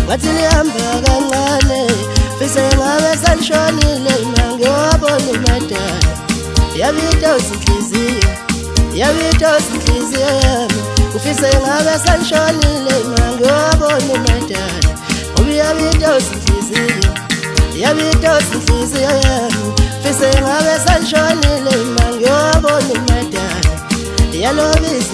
ngathi lihamba kancane fise ngabe salishonile ngiyabona umadala yabita uzinhliziyo yami ufise ngabe salishonile ngiyabona umadala ubiyabita uzinhliziyo yami fise ngabe salishonile ngiyabona umadala yalobisa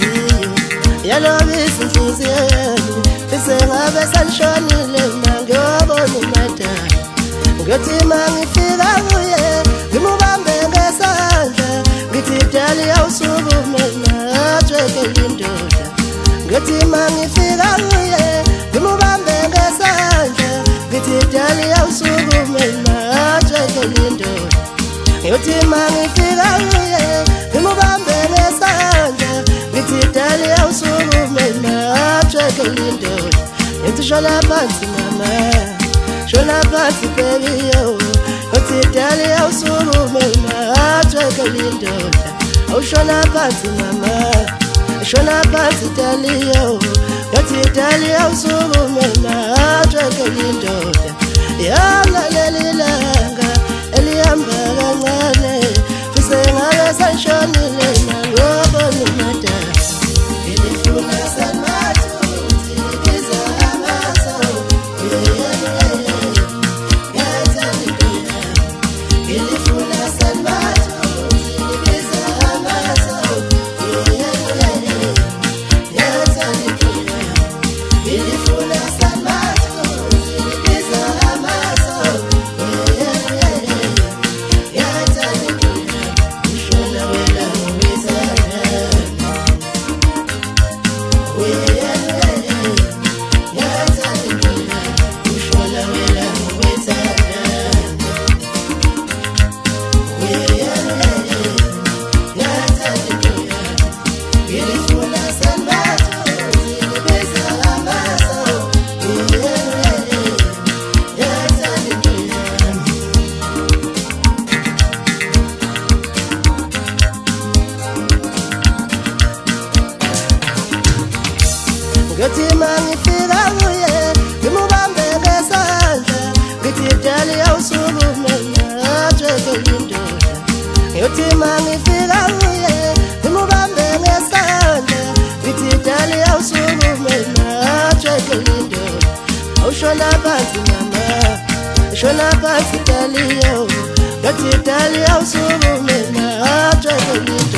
inhliziyo yami fise ngabe salishonile ngiyabona umadala ngithi mangifika kuye ngimubambe ngesandla ngithi dali awusukume najwekele indoda ngithi mangifika kuye ngimubambe ngesandla ngithi dali awusukume najwekele indoda ngithi mangifika kuye ngimubambe ngesandla ngithi dali awusukume najwekele indoda ngithi shola phansi mama shola phansi baby yo ngithi dali awusukume najwekele indoda awushola phansi mama shola phansi dali yo ngithi dali awusukume najwekele indoda yala lelilanga elihamba kancane fise ngabe salishonile ngiyabona umadala ngilifuna sanathu ngilibiza amaso ngilifuna sanathu ngilibiza amaso ngilifuna sanathu ngilibiza amaso ngithi mangifika kuye ngimubambe ngesandla ngithi dali awusukume najwekele indoda ngithi mangifika kuye ngimubambe ngesandla ngithi dali awusukume najwekele indoda awushola phansi mama shola phansi dali yo ngithi dali awusukume najwekele